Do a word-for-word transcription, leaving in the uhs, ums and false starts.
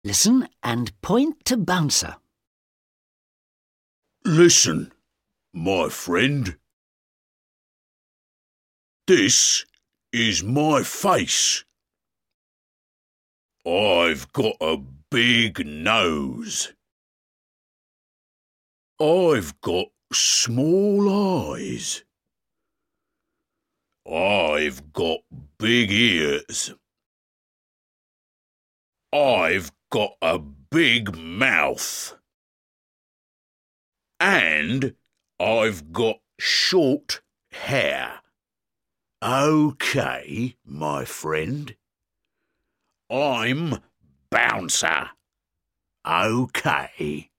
Listen and point to Bouncer. Listen, my friend. This is my face. I've got a big nose. I've got small eyes. I've got big ears. I've got a big mouth. And I've got short hair. OK, my friend. I'm Bouncer. OK.